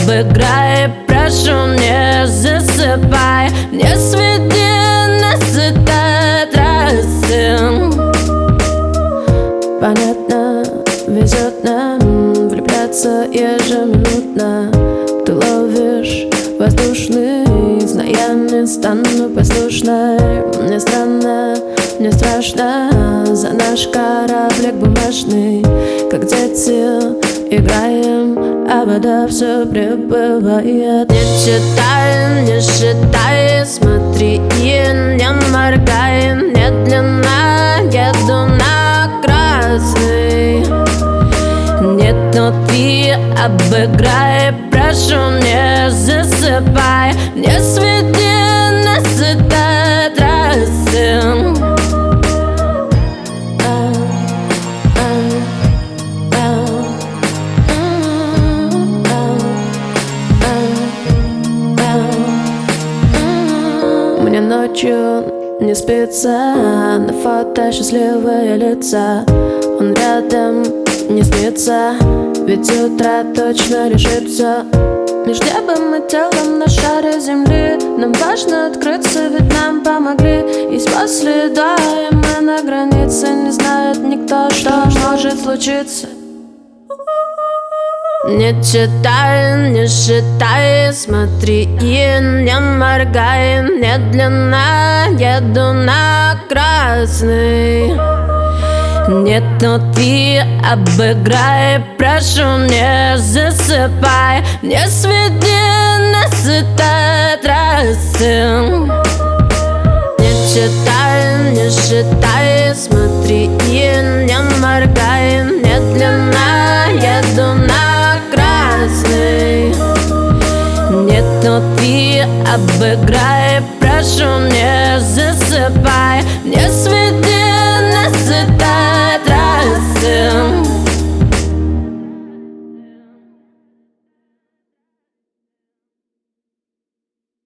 обыграй, прошу, не засыпай, не сведи нас этой трассы. Понятно, везет нам влюбляться ежеминутно. Ты ловишь воздушный, зная, не стану послушной. Мне странно, мне страшно за наш кораблик бумажный. Как дети играем, а вода все прибывает. Не читай, не считай, смотри и не моргай. Медленно еду на красный. Нет, но ты обыграй, прошу, не засыпай, не сведи нас с этой трассы. Мне ночью не спится, на фото счастливые лица. Он рядом, не снится, ведь утро точно решит все. Между небом и телом на шаре земли нам важно открыться, ведь нам помогли. Есть после да, и мы на границе. Не знает никто, что может случиться. Не читай, не считай, смотри и не моргай. Медленно еду на красный. Нет, но ты обыграй, прошу, не засыпай, не сведи нас с этой трассы. Не читай, не считай, смотри и не моргай. Медленно еду на красный. Нет, но ты обыграй, прошу, не засыпай, не сведи